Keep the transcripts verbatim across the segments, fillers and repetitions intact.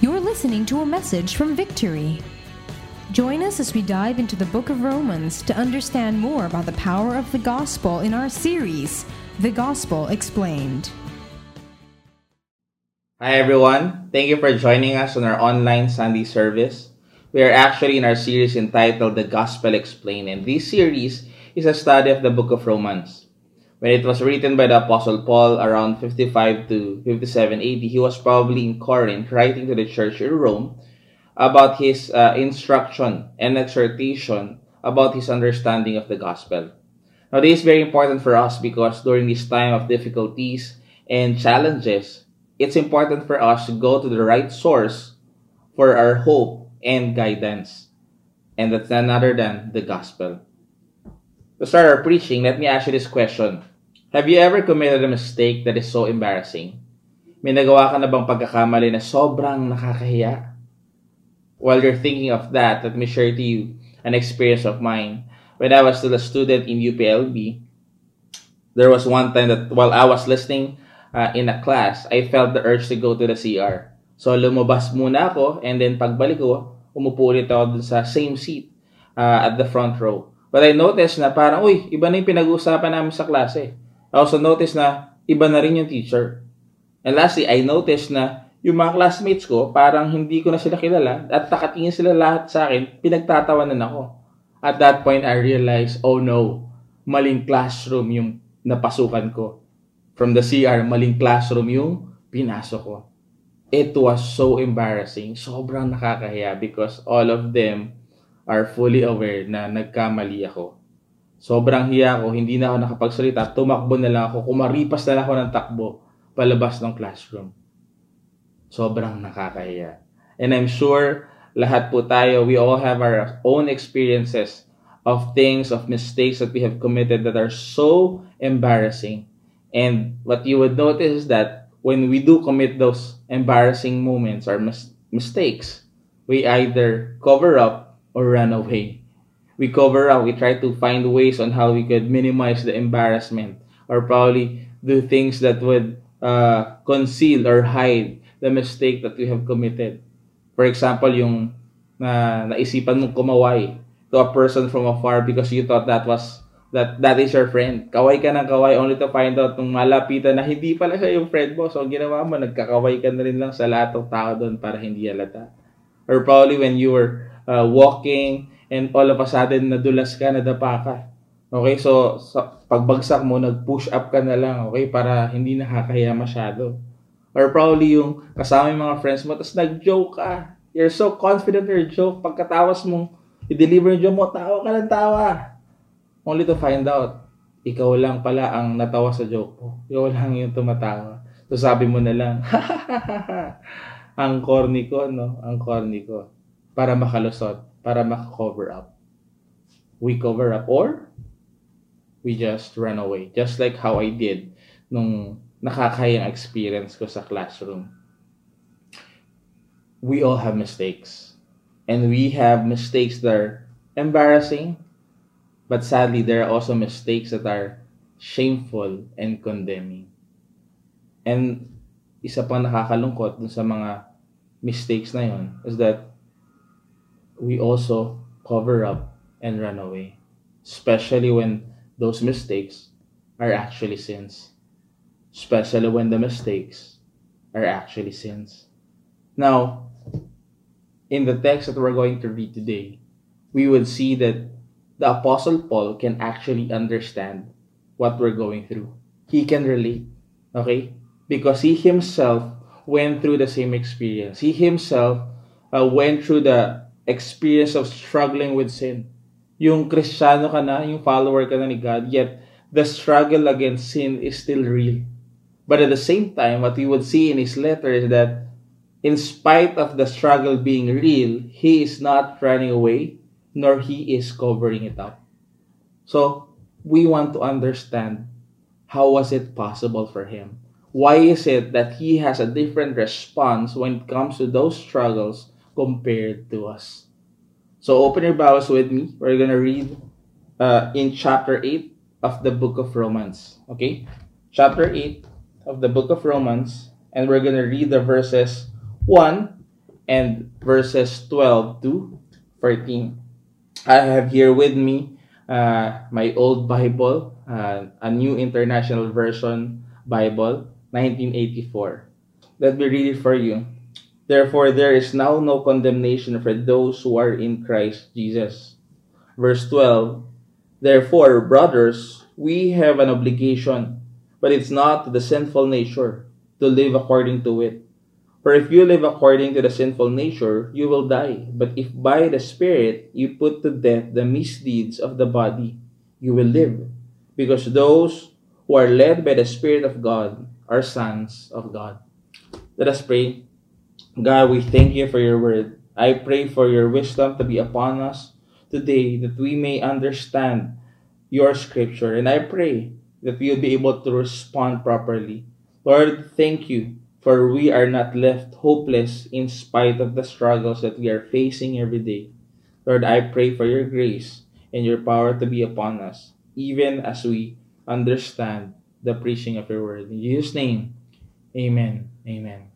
You're listening to a message from Victory. Join us as we dive into the book of Romans to understand more about the power of the gospel in our series, The Gospel Explained. Hi everyone, thank you for joining us on our online Sunday service. We are actually in our series entitled The Gospel Explained, and this series is a study of the book of Romans. When it was written by the Apostle Paul around fifty-five to fifty-seven A D, he was probably in Corinth writing to the church in Rome about his uh, instruction and exhortation about his understanding of the gospel. Now, this is very important for us because during this time of difficulties and challenges, it's important for us to go to the right source for our hope and guidance. And that's none other than the gospel. To start our preaching, let me ask you this question. Have you ever committed a mistake that is so embarrassing? May nagawa ka na bang pagkakamali na sobrang nakakahiya? While you're thinking of that, let me share to you an experience of mine. When I was still a student in U P L B, there was one time that while I was listening Uh, in a class, I felt the urge to go to the C R. So, lumabas muna ako, and then pagbalik ko, umupo ulit ako dun sa same seat uh, at the front row. But I noticed na parang, uy, iba na yung pinag-uusapan namin sa klase. I also noticed na iba na rin yung teacher. And lastly, I noticed na yung mga classmates ko, parang hindi ko na sila kilala, at nakatingin sila lahat sa akin, pinagtatawanan ako. At that point, I realized, oh no, maling classroom yung napasukan ko. From the C R, maling classroom yung pinasok ko. It was so embarrassing. Sobrang nakakahiya because all of them are fully aware na nagkamali ako. Sobrang hiya ko, hindi na ako nakapagsalita. Tumakbo na lang ako. Kumaripas na lang ako ng takbo palabas ng classroom. Sobrang nakakahiya. And I'm sure lahat po tayo, we all have our own experiences of things, of mistakes that we have committed that are so embarrassing. And what you would notice is that when we do commit those embarrassing moments or mis- mistakes, we either cover up or run away. We cover up, we try to find ways on how we could minimize the embarrassment or probably do things that would uh, conceal or hide the mistake that we have committed. For example, yung na naisipan mong kumaway to a person from afar because you thought that was that that is your friend. Kaway ka ng kaway only to find out nung malapitan na hindi pala siya yung friend mo. So, ang ginawa mo, nagkakaway ka na rin lang sa lahat ng tao doon para hindi halata. Or probably when you were uh, walking and all of a sudden nadulas ka, nadapa ka. Okay, so, so pagbagsak mo, nag-push up ka na lang, okay, para hindi nakakahiya masyado. Or probably yung kasama yung mga friends mo, tapos nag-joke ka. You're so confident in your joke. Pagkatawas mo, i-deliver yung joke mo, tawa ka ng tawa. Only to find out, ikaw lang pala ang natawa sa joke mo. Ikaw lang yung tumatawa. So sabi mo na lang, ang corny ko, no? Ang corny ko. Para makalusot, para maka-cover up. We cover up or we just run away. Just like how I did nung nakakayang experience ko sa classroom. We all have mistakes. And we have mistakes that are embarrassing. But sadly, there are also mistakes that are shameful and condemning. And isa pang nakakalungkot dun sa mga mistakes na yon is that we also cover up and run away. Especially when those mistakes are actually sins. Especially when the mistakes are actually sins. Now, in the text that we're going to read today, we would see that the Apostle Paul can actually understand what we're going through. He can relate, okay? Because he himself went through the same experience. He himself uh, went through the experience of struggling with sin. Yung Kristiyano ka na, yung follower ka na ni God, yet the struggle against sin is still real. But at the same time, what we would see in his letter is that in spite of the struggle being real, he is not running away, nor he is covering it up. So, we want to understand how was it possible for him? Why is it that he has a different response when it comes to those struggles compared to us? So, open your Bibles with me. We're going to read uh, in chapter eight of the book of Romans. Okay? Chapter eight of the book of Romans. And we're going to read the verses one and verses twelve to fourteen. I have here with me uh, my old Bible, uh, a New International Version Bible, nineteen eighty-four. Let me read it for you. Therefore, there is now no condemnation for those who are in Christ Jesus. Verse twelve. Therefore, brothers, we have an obligation, but it's not to the sinful nature to live according to it. For if you live according to the sinful nature, you will die. But if by the Spirit you put to death the misdeeds of the body, you will live. Because those who are led by the Spirit of God are sons of God. Let us pray. God, we thank you for your word. I pray for your wisdom to be upon us today, that we may understand your scripture. And I pray that we'll be able to respond properly. Lord, thank you, for we are not left hopeless in spite of the struggles that we are facing every day. Lord, I pray for your grace and your power to be upon us, even as we understand the preaching of your word. In Jesus' name, amen. Amen.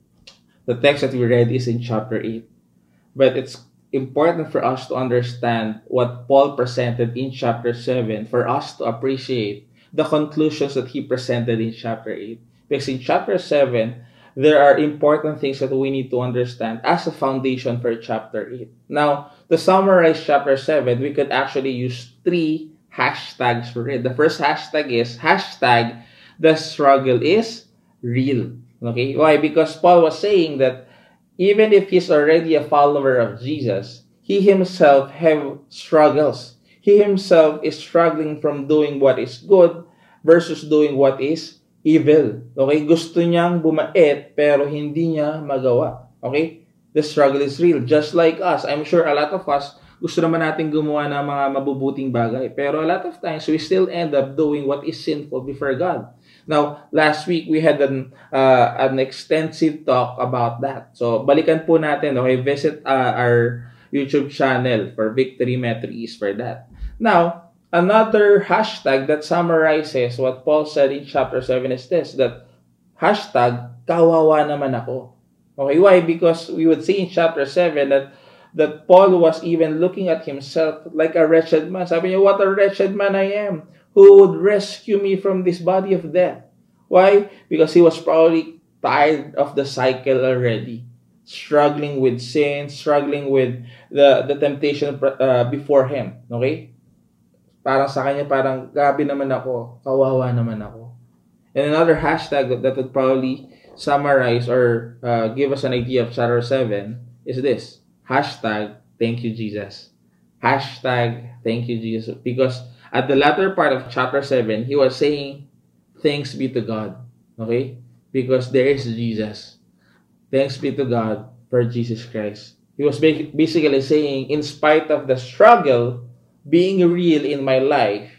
The text that we read is in chapter eight. But it's important for us to understand what Paul presented in chapter seven for us to appreciate the conclusions that he presented in chapter eight. Because in chapter seven, there are important things that we need to understand as a foundation for chapter eight. Now, to summarize chapter seven, we could actually use three hashtags for it. The first hashtag is hashtag the struggle is real. Okay? Why? Because Paul was saying that even if he's already a follower of Jesus, he himself have struggles. He himself is struggling from doing what is good versus doing what is evil. Okay? Gusto niyang bumait pero hindi niya magawa. Okay? The struggle is real. Just like us. I'm sure a lot of us, gusto naman natin gumawa ng mga mabubuting bagay. Pero a lot of times, we still end up doing what is sinful before God. Now, last week, we had an, uh, an extensive talk about that. So, balikan po natin. Okay? Visit uh, our YouTube channel for Victory Metries for that. Now, another hashtag that summarizes what Paul said in chapter seven is this, that hashtag, kawawa naman ako. Okay, why? Because we would see in chapter seven that, that Paul was even looking at himself like a wretched man. Sabi niya, what a wretched man I am. Who would rescue me from this body of death? Why? Because he was probably tired of the cycle already. Struggling with sin, struggling with the, the temptation uh, before him. Okay? Parang sa kanya, parang, gabi naman ako, kawawa naman ako. And another hashtag that would probably summarize or uh, give us an idea of chapter seven is this. Hashtag, thank you, Jesus. Hashtag, thank you, Jesus. Because at the latter part of chapter seven, he was saying, thanks be to God. Okay? Because there is Jesus. Thanks be to God for Jesus Christ. He was basically saying, in spite of the struggle being real in my life,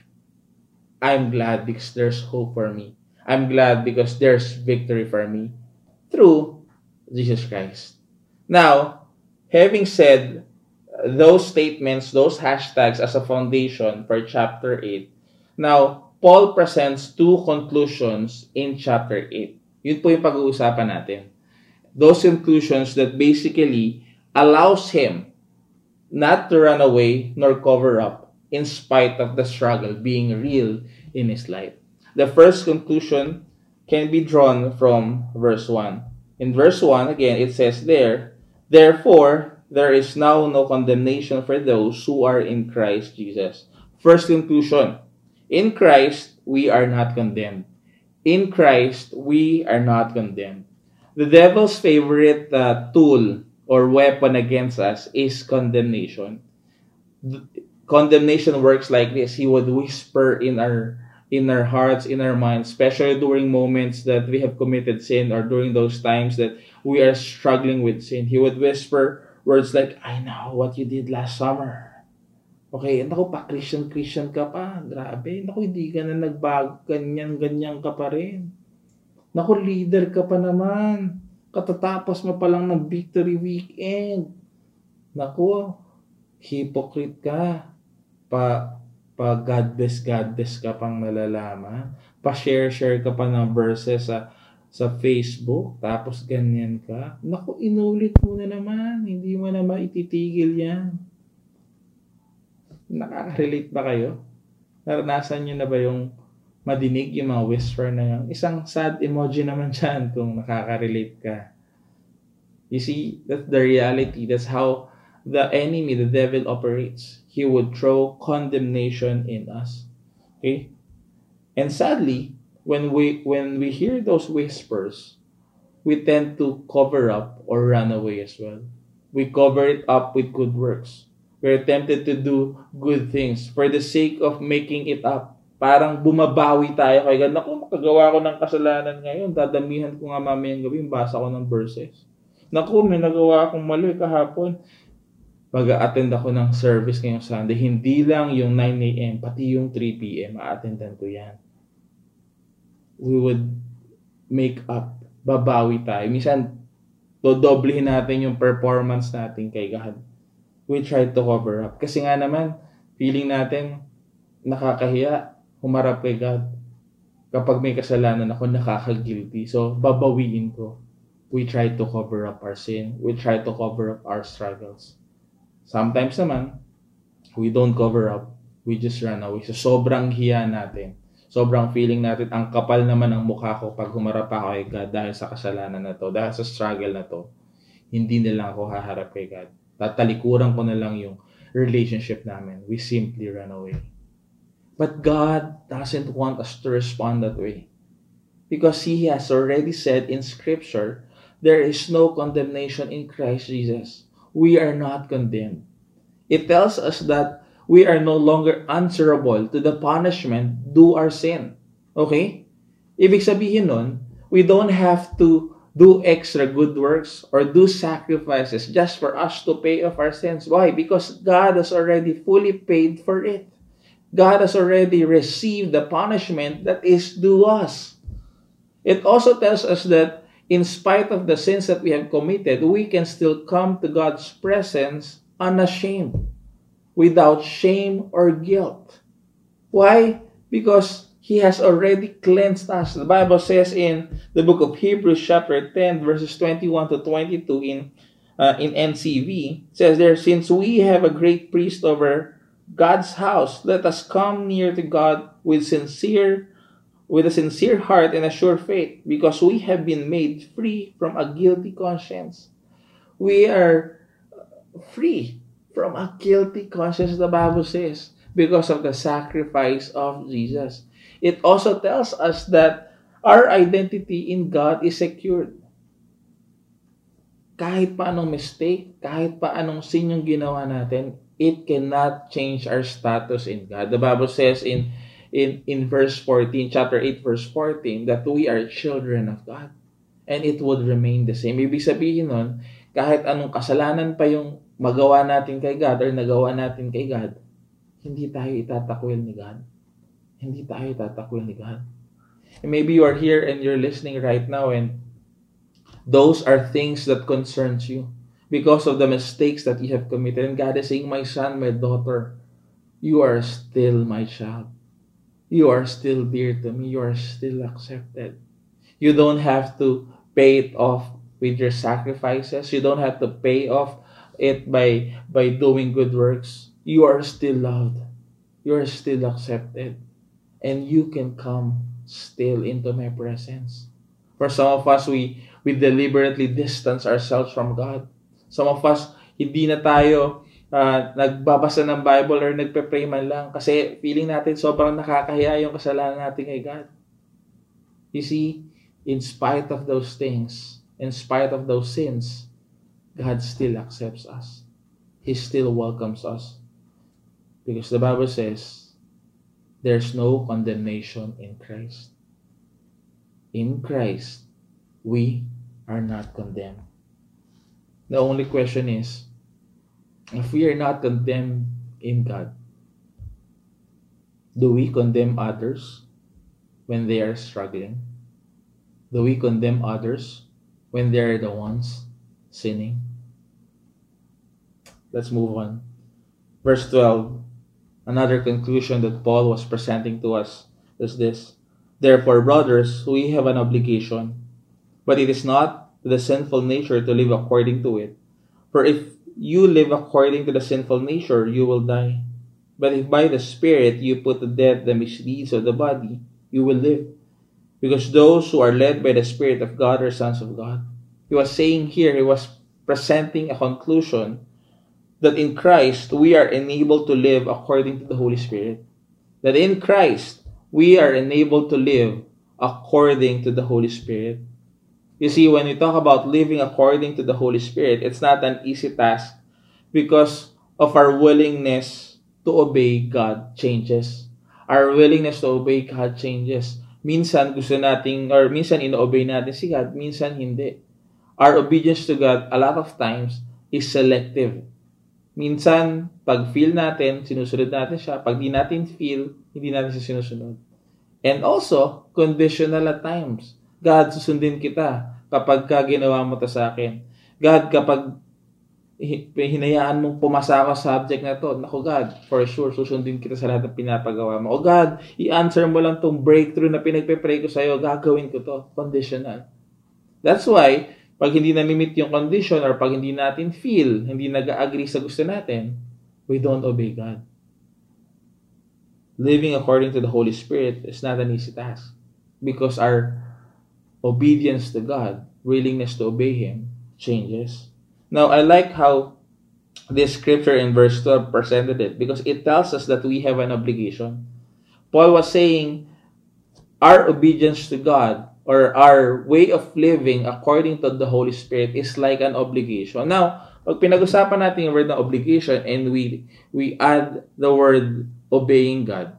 I'm glad because there's hope for me. I'm glad because there's victory for me through Jesus Christ. Now, having said those statements, those hashtags as a foundation for chapter eight, now, Paul presents two conclusions in chapter eight. Yun po yung pag-uusapan natin. Those conclusions that basically allows him not to run away nor cover up in spite of the struggle being real in his life. The first conclusion can be drawn from verse one. In verse one, again, it says there, therefore, there is now no condemnation for those who are in Christ Jesus. First conclusion, in Christ, we are not condemned. In Christ, we are not condemned. The devil's favorite uh, tool or weapon against us is condemnation. Condemnation works like this. He would whisper in our in our hearts, in our minds, especially during moments that we have committed sin or during those times that we are struggling with sin. He would whisper words like, I know what you did last summer. Okay, naku pa, Christian-Christian ka pa. Grabe, naku, hindi ka na nagbago. Ganyan-ganyan ka pa rin. Naku, leader ka pa naman. Katatapos mo pa lang ng victory weekend. Naku, hypocrite ka. Pa, pa God bless, God bless ka pang nalalaman. Pa-share-share ka pa ng verses sa sa Facebook, tapos ganyan ka. Naku, inulit mo na naman. Hindi mo na maititigil yan. Nakaka-relate ba kayo? Naranasan nyo na ba yung madinig yung mga whisper na yun? Isang sad emoji naman dyan kung nakaka-relate ka. You see, that's the reality. That's how the enemy, the devil operates. He would throw condemnation in us. Okay? And sadly, when we when we hear those whispers, we tend to cover up or run away as well. We cover it up with good works. We're tempted to do good things for the sake of making it up. Parang bumabawi tayo kay God. Naku, makagawa ko ng kasalanan ngayon. Dadamihan ko nga mamayang gabi. Basa ko ng verses. Naku, may nagawa akong mali kahapon. Pag-a-attend ako ng service ngayong Sunday, hindi lang yung nine a.m., pati yung three p.m., a-attendan ko yan. We would make up, babawi tayo. Minsan, dodoblehin natin yung performance natin kay God. We try to cover up. Kasi nga naman, feeling natin, nakakahiya, humarap kay God. Kapag may kasalanan ako, nakaka-guilty. So, babawiin ko. We try to cover up our sin. We try to cover up our struggles. Sometimes naman, we don't cover up. We just run away. So, sobrang hiya natin. Sobrang feeling natin, ang kapal naman ng mukha ko pag humarap ako kay God dahil sa kasalanan na to, dahil sa struggle na to. Hindi na lang ako haharap kay God. Tatalikuran ko na lang yung relationship namin. We simply run away. But God doesn't want us to respond that way. Because He has already said in Scripture, there is no condemnation in Christ Jesus. We are not condemned. It tells us that we are no longer answerable to the punishment due our sin. Okay? Ibig sabihin nun, we don't have to do extra good works or do sacrifices just for us to pay off our sins. Why? Because God has already fully paid for it. God has already received the punishment that is due us. It also tells us that in spite of the sins that we have committed, we can still come to God's presence unashamed, without shame or guilt. Why? Because He has already cleansed us. The Bible says in the book of Hebrews chapter ten, verses twenty-one to twenty-two in, uh, in N C V, says there, since we have a great priest over God's house, let us come near to God with sincere with a sincere heart and a sure faith, because we have been made free from a guilty conscience. We are free from a guilty conscience, the Bible says, because of the sacrifice of Jesus. It also tells us that our identity in God is secured. Kahit pa anong mistake, kahit pa anong sin yung ginawa natin, it cannot change our status in God. The Bible says in in in verse fourteen, chapter eight, verse fourteen, that we are children of God. And it would remain the same. Ibig sabihin nun, kahit anong kasalanan pa yung magawa natin kay God or nagawa natin kay God, hindi tayo itatakwil ni God. Hindi tayo itatakwil ni God. And maybe you are here and you're listening right now and those are things that concerns you because of the mistakes that you have committed. And God is saying, my son, my daughter, you are still my child. You are still dear to me. You are still accepted. You don't have to pay it off with your sacrifices. You don't have to pay off it by, by doing good works. You are still loved. You are still accepted. And you can come still into my presence. For some of us, we, we deliberately distance ourselves from God. Some of us, hindi na tayo uh, nagbabasa ng Bible or nagpe-pray man lang kasi feeling natin sobrang nakakahiya yung kasalanan natin kay God. You see, in spite of those things, in spite of those sins, God still accepts us. He still welcomes us. Because the Bible says, there's no condemnation in Christ. In Christ, we are not condemned. The only question is, if we are not condemned in God, do we condemn others when they are struggling? Do we condemn others when they are the ones sinning? Let's move on. Verse twelve, another conclusion that Paul was presenting to us is this. Therefore, brothers, we have an obligation But it is not the sinful nature to live according to it. For if you live according to the sinful nature, you will die. But if by the Spirit you put to death the misdeeds of the body, you will live. Because those who are led by the Spirit of God are sons of God. He was saying here, he was presenting a conclusion that in Christ we are enabled to live according to the Holy Spirit. That in Christ we are enabled to live according to the Holy Spirit. You see, when we talk about living according to the Holy Spirit, it's not an easy task because of our willingness to obey God changes. Our willingness to obey God changes. Minsan gusto nating, or minsan ino-obey natin si God, minsan hindi. Our obedience to God, a lot of times, is selective. Minsan, pag feel natin, sinusunod natin siya. Pag di natin feel, hindi natin siya sinusunod. And also, conditional at times. God, susundin kita kapag ka ginawa mo to sa akin. God, kapag hinayaan mong pumasa ako sa subject na to, naku God, for sure, susundin kita sa lahat ng pinapagawa mo. O God, i-answer mo lang tong breakthrough na pinagpe-pray ko sa'yo, gagawin ko to. Conditional. That's why, pag hindi na-meet yung condition or pag hindi natin feel, hindi nag-agree sa gusto natin, we don't obey God. Living according to the Holy Spirit is not an easy task because our obedience to God, willingness to obey Him, changes. Now, I like how this scripture in verse twelve presented it because it tells us that we have an obligation. Paul was saying our obedience to God or our way of living according to the Holy Spirit is like an obligation. Now, pag pinag-usapan natin yung word na obligation and we we add the word obeying God,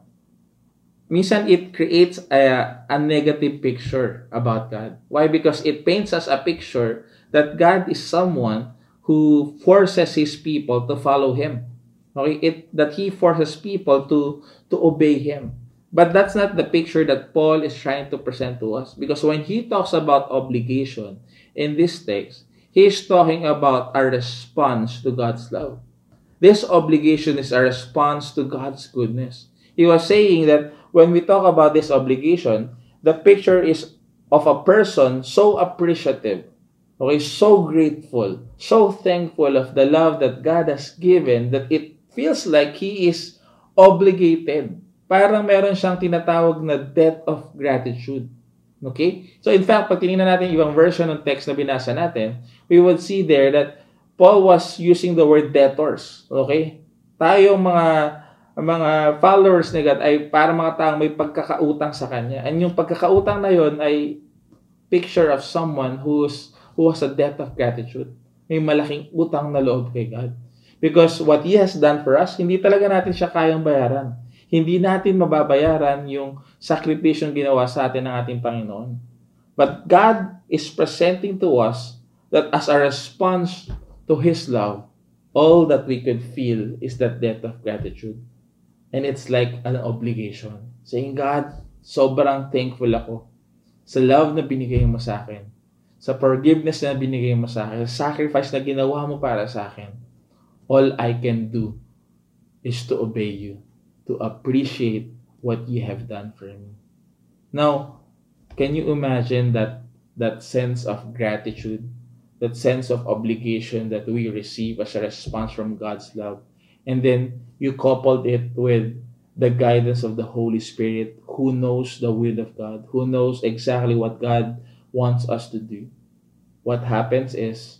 minsan it creates a, a negative picture about God. Why? Because it paints us a picture that God is someone who forces His people to follow Him. Okay? It, that He forces people to, to obey Him. But that's not the picture that Paul is trying to present to us. Because when he talks about obligation in this text, he is talking about our response to God's love. This obligation is a response to God's goodness. He was saying that when we talk about this obligation, the picture is of a person so appreciative, okay, so grateful, so thankful of the love that God has given that it feels like he is obligated. Parang meron siyang tinatawag na debt of gratitude. Okay? So in fact, pag tinignan natin ibang version ng text na binasa natin, we would see there that Paul was using the word debtors. Okay? Tayong mga mga followers ni God ay parang mga taong may pagkakautang sa Kanya. And yung pagkakautang na yon ay picture of someone who's, who has a debt of gratitude. May malaking utang na loob kay God. Because what He has done for us, hindi talaga natin siya kayang bayaran. Hindi natin mababayaran yung sakripisyong ginawa sa atin ng ating Panginoon. But God is presenting to us that as a response to His love, all that we could feel is that debt of gratitude. And it's like an obligation. Saying, God, sobrang thankful ako sa love na binigay mo sa akin, sa forgiveness na binigay mo sa akin, sa sacrifice na ginawa mo para sa akin. All I can do is to obey you, to appreciate what you have done for me. Now, can you imagine that that sense of gratitude, that sense of obligation that we receive as a response from God's love? And then you coupled it with the guidance of the Holy Spirit who knows the will of God, who knows exactly what God wants us to do. What happens is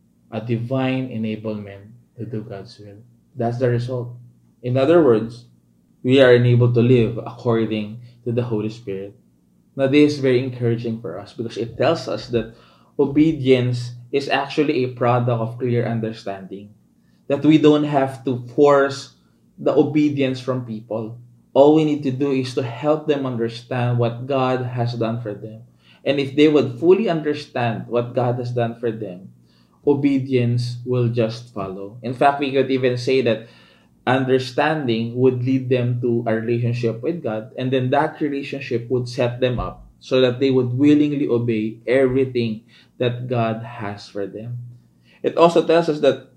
a divine enablement to do God's will. That's the result. In other words, we are enabled to live according to the Holy Spirit. Now, this is very encouraging for us because it tells us that obedience is actually a product of clear understanding. That we don't have to force the obedience from people. All we need to do is to help them understand what God has done for them. And if they would fully understand what God has done for them, obedience will just follow. In fact, we could even say that understanding would lead them to a relationship with God, and then that relationship would set them up so that they would willingly obey everything that God has for them. It also tells us that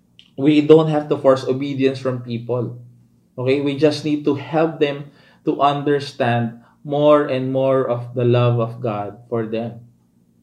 we don't have to force obedience from people. Okay? We just need to help them to understand more and more of the love of God for them.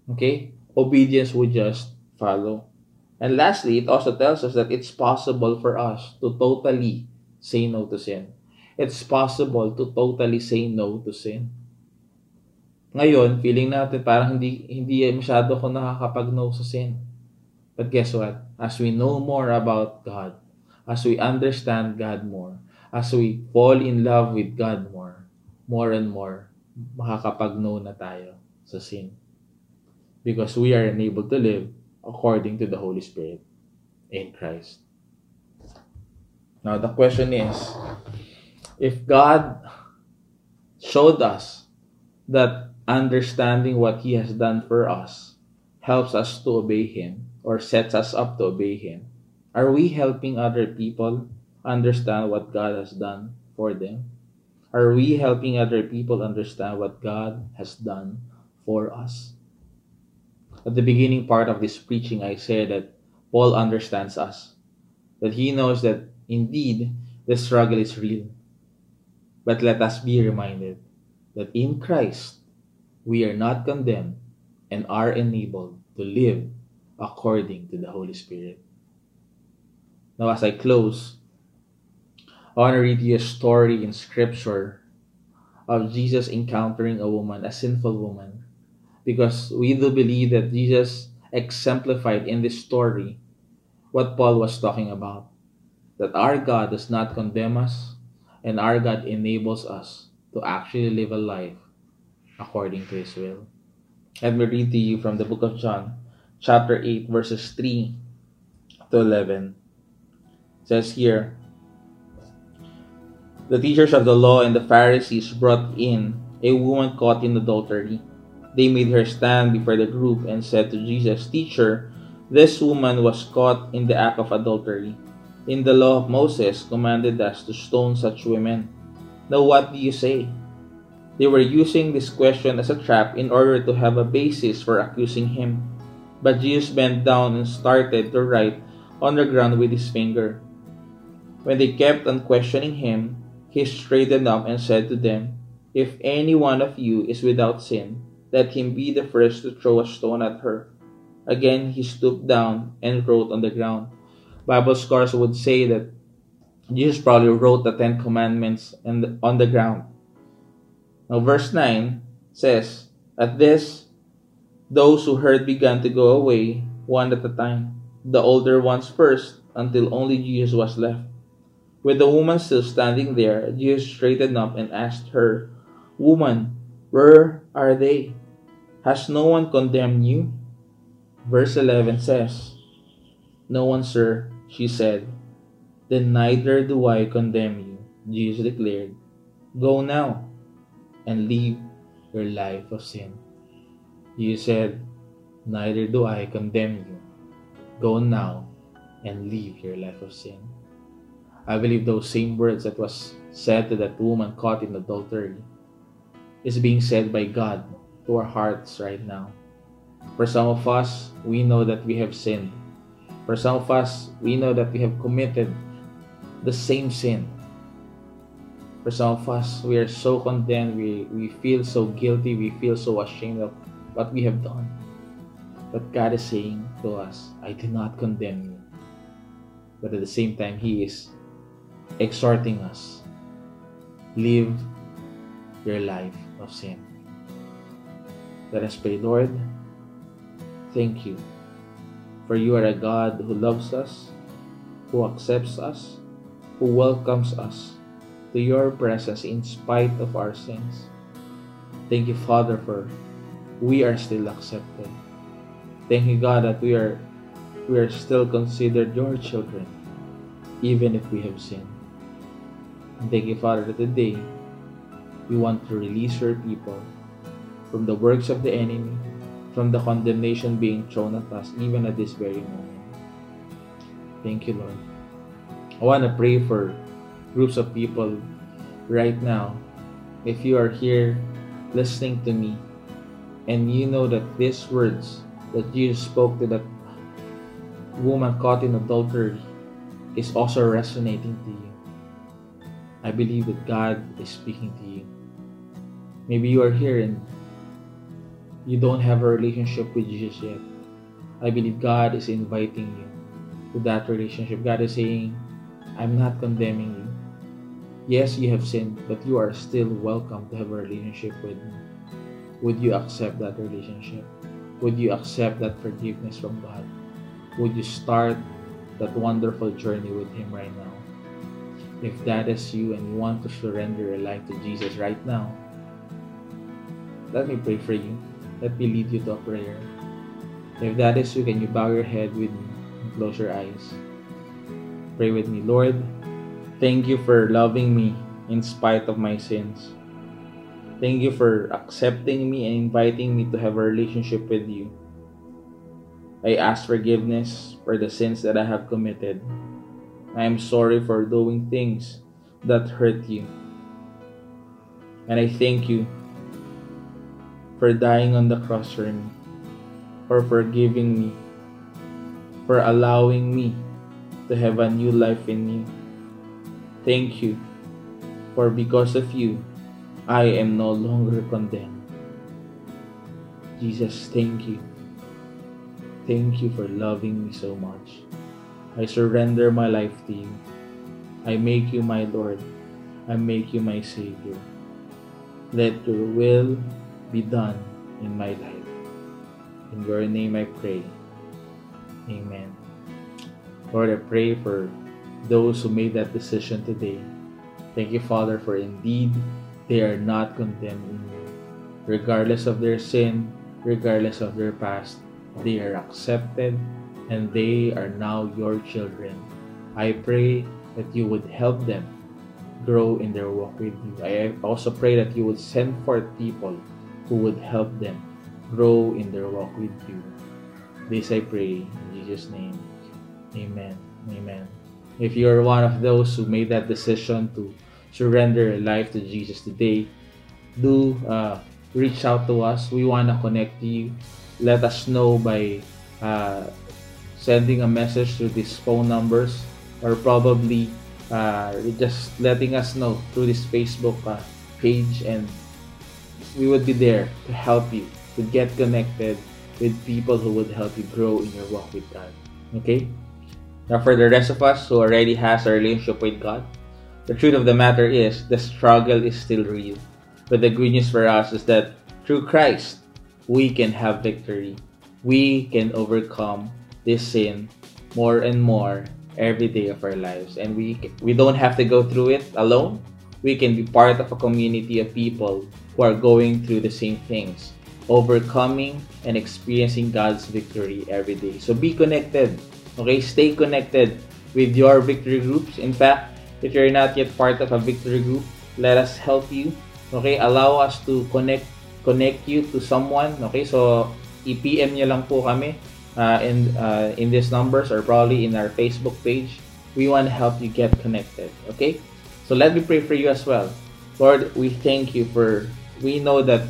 Okay? Obedience would just follow. And lastly, it also tells us that it's possible for us to totally say no to sin. It's possible to totally say no to sin. Ngayon, feeling natin parang hindi hindi masyado ako nakakapag-no sa sin. But guess what? As we know more about God, as we understand God more, as we fall in love with God more, more and more, makakapag-no na tayo sa sin. Because we are enabled to live according to the Holy Spirit in Christ. Now, the question is, if God showed us that understanding what He has done for us helps us to obey Him or sets us up to obey Him, are we helping other people understand what God has done for them? Are we helping other people understand what God has done for us? At the beginning part of this preaching, I said that Paul understands us, that he knows that indeed the struggle is real. But let us be reminded that in Christ, we are not condemned and are enabled to live according to the Holy Spirit. Now, as I close, I want to read you a story in Scripture of Jesus encountering a woman, a sinful woman, because we do believe that Jesus exemplified in this story what Paul was talking about, that our God does not condemn us, and our God enables us to actually live a life according to His will. Let me read to you from the book of John, chapter eight, verses three to eleven. It says here, the teachers of the law and the Pharisees brought in a woman caught in adultery. They made her stand before the group and said to Jesus, "Teacher, this woman was caught in the act of adultery. In the law of Moses commanded us to stone such women. Now what do you say?" They were using this question as a trap in order to have a basis for accusing him. But Jesus bent down and started to write on the ground with his finger. When they kept on questioning him, he straightened up and said to them, "If any one of you is without sin, let him be the first to throw a stone at her." Again, he stooped down and wrote on the ground. Bible scholars would say that Jesus probably wrote the Ten Commandments on the ground. Now, verse nine says, "At this, those who heard began to go away, one at a time, the older ones first, until only Jesus was left. With the woman still standing there, Jesus straightened up and asked her, 'Woman, where are they? Has no one condemned you?' Verse eleven says, 'No one, sir,' she said. 'Then neither do I condemn you,' Jesus declared. 'Go now and leave your life of sin.'" Jesus said, "Neither do I condemn you. Go now and leave your life of sin." I believe those same words that was said to that woman caught in adultery is being said by God to our hearts right now. For some of us, we know that we have sinned. For some of us, we know that we have committed the same sin. For some of us, we are so condemned, we, we feel so guilty, we feel so ashamed of what we have done. But God is saying to us, "I do not condemn you." But at the same time, He is exhorting us, live your life of sin. Let us pray. Lord, thank you, for you are a God who loves us, who accepts us, who welcomes us to your presence in spite of our sins. Thank you, Father, for we are still accepted. Thank you, God, that we are we are still considered your children, even if we have sinned. And thank you, Father, that today we want to release your people from the works of the enemy, from the condemnation being thrown at us, even at this very moment. Thank you, Lord. I want to pray for groups of people right now. If you are here listening to me, and you know that these words that Jesus spoke to that woman caught in adultery is also resonating to you, I believe that God is speaking to you. Maybe you are here and you don't have a relationship with Jesus yet, I believe God is inviting you to that relationship. God is saying, I'm not condemning you. Yes, you have sinned, but you are still welcome to have a relationship with me. Would you accept that relationship? Would you accept that forgiveness from God? Would you start that wonderful journey with Him right now? If that is you and you want to surrender your life to Jesus right now, let me pray for you. Let me lead you to a prayer. If that is you, can you bow your head with me and close your eyes? Pray with me. Lord, thank you for loving me in spite of my sins. Thank you for accepting me and inviting me to have a relationship with you. I ask forgiveness for the sins that I have committed. I am sorry for doing things that hurt you. And I thank you for dying on the cross for me, for forgiving me, for allowing me to have a new life in you. Thank you, for because of you, I am no longer condemned. Jesus, thank you. Thank you for loving me so much. I surrender my life to you. I make you my Lord. I make you my Savior. Let your will be done in my life. In your name I pray. Amen. Lord, I pray for those who made that decision today. Thank you, Father, for indeed they are not condemned in you. Regardless of their sin, regardless of their past, they are accepted and they are now your children. I pray that you would help them grow in their walk with you. I also pray that you would send forth people who would help them grow in their walk with you. This I pray in Jesus' name. Amen. Amen. If you're one of those who made that decision to surrender your life to Jesus today, do uh, reach out to us. We want to connect to you. Let us know by uh, sending a message through these phone numbers, or probably uh, just letting us know through this Facebook uh, page, and we would be there to help you to get connected with people who would help you grow in your walk with God. Okay? Now, for the rest of us who already has a relationship with God, the truth of the matter is the struggle is still real. But the good news for us is that through Christ, we can have victory. We can overcome this sin more and more every day of our lives. And we we don't have to go through it alone. We can be part of a community of people who are going through the same things, overcoming and experiencing God's victory every day. So be connected. Okay, stay connected with your victory groups. In fact, if you're not yet part of a victory group, let us help you. Okay, allow us to connect connect you to someone. Okay, so i-P M nyo lang po kami uh, in uh, in these numbers, or probably in our Facebook page. We want to help you get connected. Okay, so let me pray for you as well. Lord, we thank you for, we know that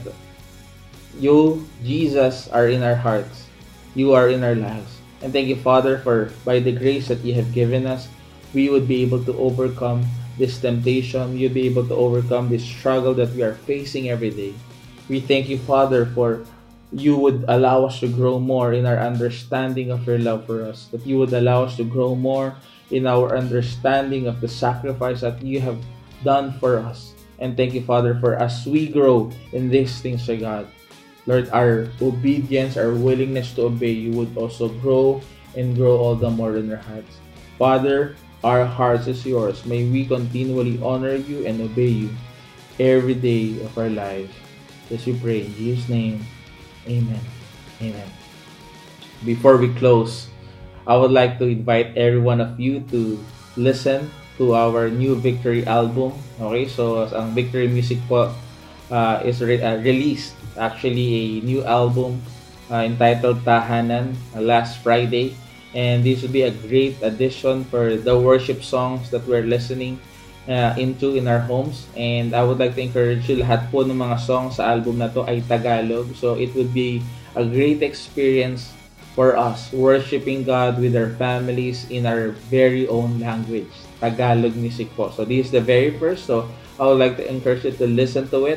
you, Jesus, are in our hearts. You are in our lives. And thank you, Father, for by the grace that you have given us, we would be able to overcome this temptation. You'd be able to overcome this struggle that we are facing every day. We thank you, Father, for you would allow us to grow more in our understanding of your love for us. That you would allow us to grow more in our understanding of the sacrifice that you have done for us. And thank you, Father, for as we grow in these things, O God, Lord, our obedience, our willingness to obey, you would also grow and grow all the more in our hearts. Father, our hearts is yours. May we continually honor you and obey you every day of our lives. As we pray in Jesus' name, amen. Amen. Before we close, I would like to invite every one of you to listen to our new Victory album. Okay, so ang Victory Music po uh, is re- uh, released actually a new album uh, entitled Tahanan uh, last Friday, and this will be a great addition for the worship songs that we're listening uh, into in our homes. And I would like to encourage you, lahat po ng mga songs sa album na to ay Tagalog, so it would be a great experience for us worshiping God with our families in our very own language, Tagalog music po. So this is the very first, so I would like to encourage you to listen to it.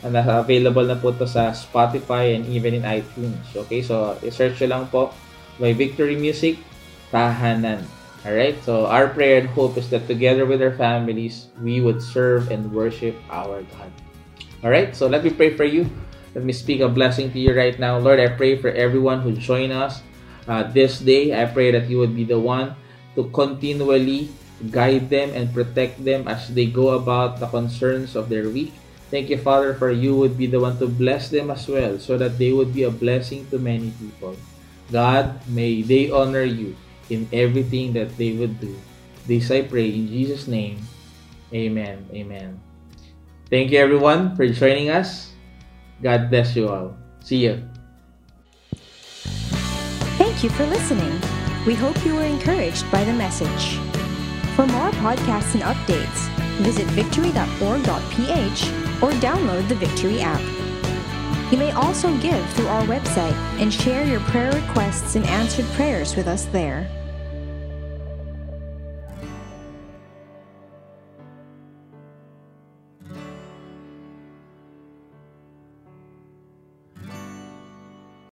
And uh, available na po to sa Spotify and even in iTunes. Okay, so i-search nyo lang po by Victory Music, Tahanan. Alright, so our prayer and hope is that together with our families, we would serve and worship our God. Alright, so let me pray for you. Let me speak a blessing to you right now. Lord, I pray for everyone who joined us uh, this day. I pray that you would be the one to continually guide them and protect them as they go about the concerns of their week. Thank you, Father, for you would be the one to bless them as well so that they would be a blessing to many people. God, may they honor you in everything that they would do. This I pray in Jesus' name. Amen. Amen. Thank you, everyone, for joining us. God bless you all. See you. Thank you for listening. We hope you were encouraged by the message. For more podcasts and updates, visit victory dot org dot p h or download the Victory app. You may also give through our website and share your prayer requests and answered prayers with us there.